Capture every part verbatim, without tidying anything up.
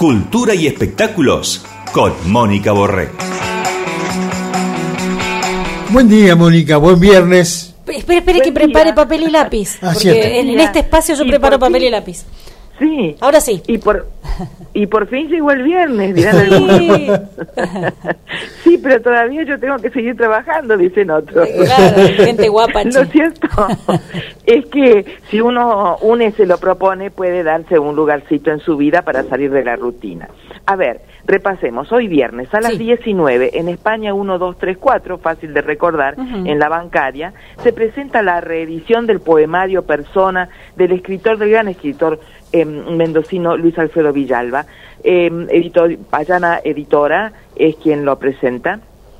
cultura y espectáculos con Mónica Borré. Buen día, Mónica, buen viernes. Espere, espere que prepare día. papel y lápiz. Ah, porque cierto. en, en este espacio yo y preparo papel fin, y lápiz. Sí. Ahora sí. Y por y por fin llegó el viernes, dirán Sí. algunos. Sí, pero todavía yo tengo que seguir trabajando, dicen otros. Claro, gente guapa. Lo cierto es que si uno une se lo propone, puede darse un lugarcito en su vida para salir de la rutina. A ver, repasemos. Hoy viernes a las Sí. diecinueve en España uno dos tres cuatro, fácil de recordar, Uh-huh. en la Bancaria, se presenta la reedición del poemario Persona del escritor, del gran escritor eh, mendocino Luis Alfredo Villalba. Eh, editor, Payana Editora es quien lo presenta.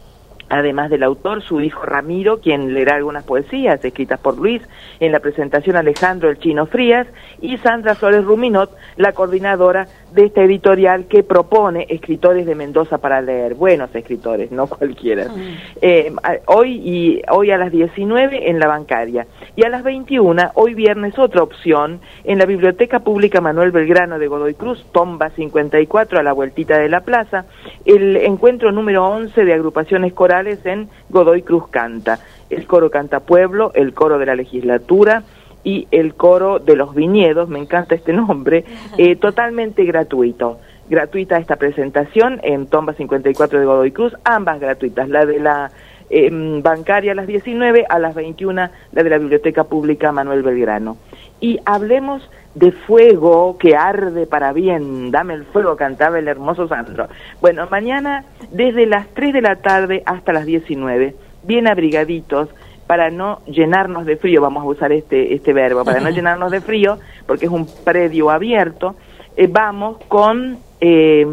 Además del autor, su hijo Ramiro, quien leerá algunas poesías escritas por Luis. En la presentación, Alejandro el Chino Frías y Sandra Flores Ruminot, la coordinadora de esta editorial que propone escritores de Mendoza para leer. Buenos escritores, no cualquiera. Uh-huh. Eh, hoy, y, hoy a las diecinueve en la Bancaria. Y a las veintiuna, hoy viernes, otra opción, en la Biblioteca Pública Manuel Belgrano de Godoy Cruz, Tomba cincuenta y cuatro, a la vueltita de la plaza, el encuentro número once de agrupaciones corales en Godoy Cruz Canta. El coro Canta Pueblo, el coro de la legislatura y el coro de los viñedos, me encanta este nombre, eh, totalmente gratuito. Gratuita esta presentación en Tomba cincuenta y cuatro de Godoy Cruz, ambas gratuitas, la de la eh, Bancaria a las diecinueve, a las veintiuna la de la Biblioteca Pública Manuel Belgrano. Y hablemos de fuego que arde para bien, dame el fuego, cantaba el hermoso Sandro. Bueno, mañana desde las tres de la tarde hasta las diecinueve, bien abrigaditos, para no llenarnos de frío, vamos a usar este este verbo, para no llenarnos de frío, porque es un predio abierto, eh, vamos con eh,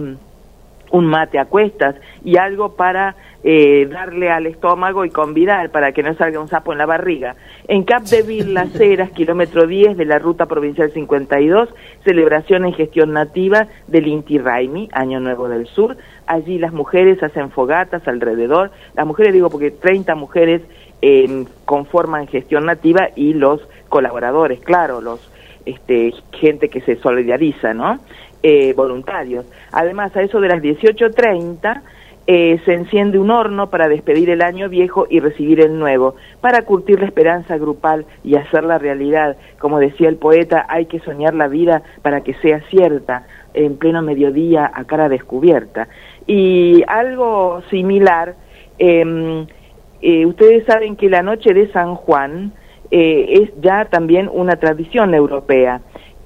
un mate a cuestas y algo para eh, darle al estómago y convidar para que no salga un sapo en la barriga. En Capdeville, Las Heras, kilómetro diez de la ruta provincial cincuenta y dos, celebración en gestión nativa del Inti Raymi, Año Nuevo del Sur. Allí las mujeres hacen fogatas alrededor, las mujeres digo porque treinta mujeres eh, conforman gestión nativa y los colaboradores, claro, los este gente que se solidariza, ¿no? Eh, voluntarios. Además, a eso de las dieciocho treinta eh, se enciende un horno para despedir el año viejo y recibir el nuevo, para curtir la esperanza grupal y hacerla realidad. Como decía el poeta, hay que soñar la vida para que sea cierta, en pleno mediodía a cara descubierta. Y algo similar, eh, eh, ustedes saben que la noche de San Juan eh, es ya también una tradición europea.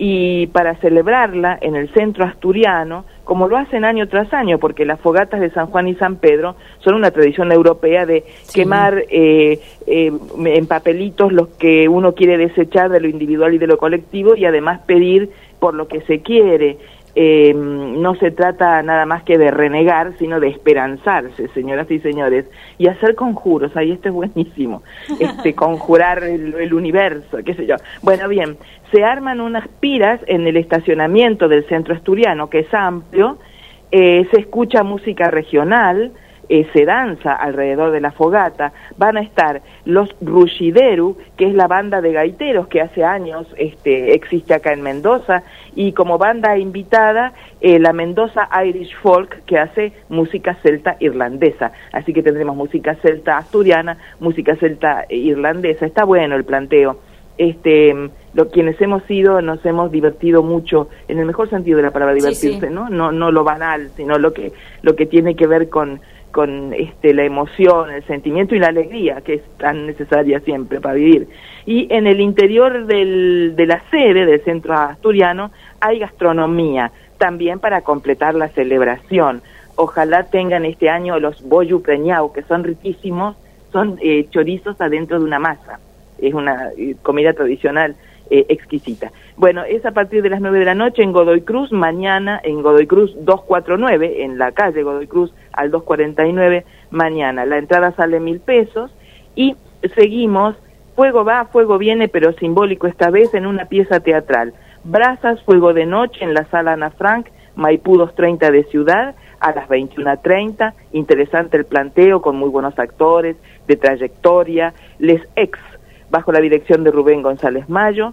Y para celebrarla en el centro asturiano, como lo hacen año tras año, porque las fogatas de San Juan y San Pedro son una tradición europea de sí. quemar eh, eh, en papelitos los que uno quiere desechar de lo individual y de lo colectivo, y además pedir por lo que se quiere. Eh, no se trata nada más que de renegar, sino de esperanzarse, señoras y señores, y hacer conjuros. Ahí esto es buenísimo, este conjurar el, el universo, qué sé yo. Bueno, bien, se arman unas piras en el estacionamiento del centro asturiano, que es amplio, eh, se escucha música regional, Eh, se danza alrededor de la fogata. Van a estar los Rushideru, que es la banda de gaiteros que hace años este, existe acá en Mendoza, y como banda invitada eh, la Mendoza Irish Folk, que hace música celta irlandesa. Así que tendremos música celta asturiana, música celta irlandesa. Está bueno el planteo. Este, lo, quienes hemos ido nos hemos divertido mucho, en el mejor sentido de la palabra divertirse, sí, sí. ¿no? No, no lo banal, sino lo que, lo que tiene que ver con con este la emoción, el sentimiento y la alegría, que es tan necesaria siempre para vivir. Y en el interior del, de la sede del centro asturiano hay gastronomía, también para completar la celebración. Ojalá tengan este año los bollu preñau, que son riquísimos, son eh, chorizos adentro de una masa, es una eh, comida tradicional eh, exquisita. Bueno, es a partir de las nueve de la noche en Godoy Cruz, mañana en Godoy Cruz doscientos cuarenta y nueve, en la calle Godoy Cruz al doscientos cuarenta y nueve, mañana. La entrada sale mil pesos y seguimos, fuego va, fuego viene, pero simbólico esta vez, en una pieza teatral. Brasas, fuego de noche en la sala Ana Frank, Maipú doscientos treinta de Ciudad, a las veintiuna treinta, interesante el planteo con muy buenos actores, de trayectoria, Les Ex, bajo la dirección de Rubén González Mayo.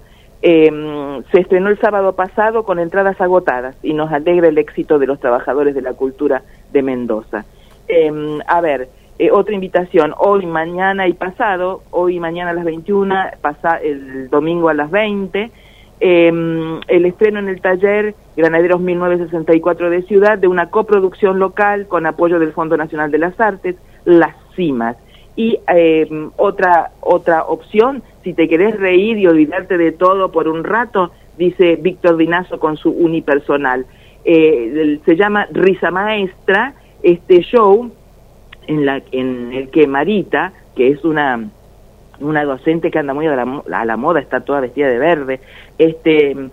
Eh, se estrenó el sábado pasado con entradas agotadas y nos alegra el éxito de los trabajadores de la cultura de Mendoza. Eh, a ver, eh, otra invitación, hoy, mañana y pasado, hoy y mañana a las veintiuna, pasa, el domingo a las veinte, eh, el estreno en el taller Granaderos mil novecientos sesenta y cuatro de Ciudad de una coproducción local con apoyo del Fondo Nacional de las Artes, Las Cimas. Y eh, otra otra opción, si te querés reír y olvidarte de todo por un rato, dice Víctor Dinazo con su unipersonal. Eh, se llama Risa Maestra, este show en, la, en el que Marita, que es una una docente que anda muy a la, a la moda, está toda vestida de verde, este eh,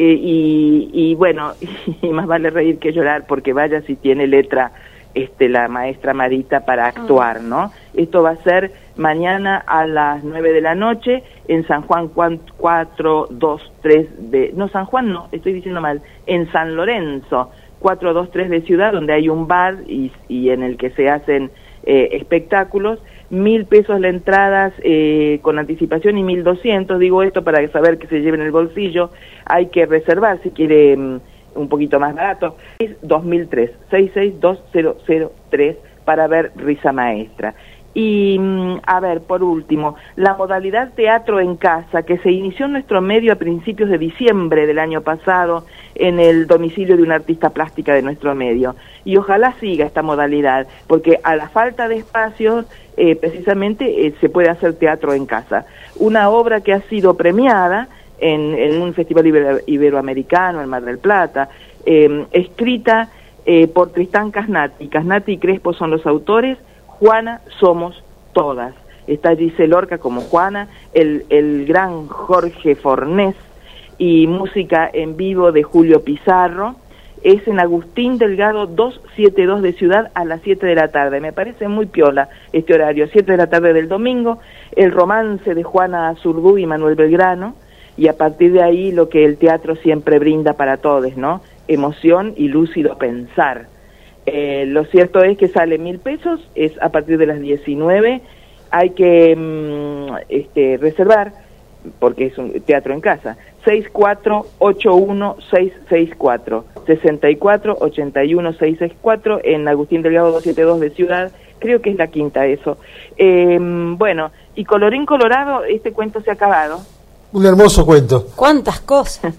y, y bueno, y más vale reír que llorar, porque vaya si tiene letra este la maestra Marita para actuar, ¿no? Esto va a ser mañana a las nueve de la noche en San Juan cuatrocientos veintitrés de... No, San Juan no, estoy diciendo mal, en San Lorenzo, cuatrocientos veintitrés de Ciudad, donde hay un bar y, y en el que se hacen eh, espectáculos. Mil pesos la entrada eh, con anticipación y mil doscientos, digo esto para saber que se lleve en el bolsillo. Hay que reservar si quiere um, un poquito más barato, es dos mil tres, seis seis dos cero cero tres para ver Risa Maestra. Y a ver, por último, la modalidad Teatro en Casa, que se inició en nuestro medio a principios de diciembre del año pasado en el domicilio de una artista plástica de nuestro medio. Y ojalá siga esta modalidad, porque a la falta de espacios, eh, precisamente eh, se puede hacer teatro en casa. Una obra que ha sido premiada en, en un festival ibero, iberoamericano en Mar del Plata, eh, escrita eh, por Tristán Casnati. Casnati y Crespo son los autores. Juana somos todas. Está Giselle Lorca como Juana, el, el gran Jorge Fornés, y música en vivo de Julio Pizarro. Es en Agustín Delgado doscientos setenta y dos de Ciudad a las siete de la tarde. Me parece muy piola este horario, siete de la tarde del domingo. El romance de Juana Azurduy y Manuel Belgrano, y a partir de ahí lo que el teatro siempre brinda para todos, ¿no? Emoción y lúcido pensar. Eh, lo cierto es que sale mil pesos, es a partir de las diecinueve, hay que mm, este, reservar, porque es un teatro en casa, seis cuatro ocho uno seis seis cuatro, sesenta y cuatro ochenta y uno seiscientos sesenta y cuatro, en Agustín Delgado doscientos setenta y dos de Ciudad, creo que es la quinta eso. Eh, bueno, y colorín colorado, este cuento se ha acabado. Un hermoso cuento. ¿Cuántas cosas?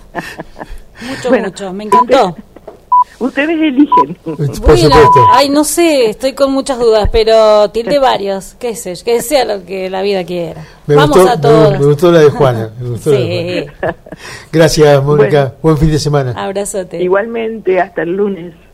Mucho, Bueno, mucho, me encantó. Ustedes eligen. Por Bueno, supuesto. ay, no sé, estoy con muchas dudas, pero tilde varios, qué sé, que sea lo que la vida quiera. Me Vamos gustó, a me, todos. me gustó la de Juana. Me gustó la de Sí, Juana. Gracias, Mónica. Bueno. Buen fin de semana. abrazote. Igualmente, hasta el lunes.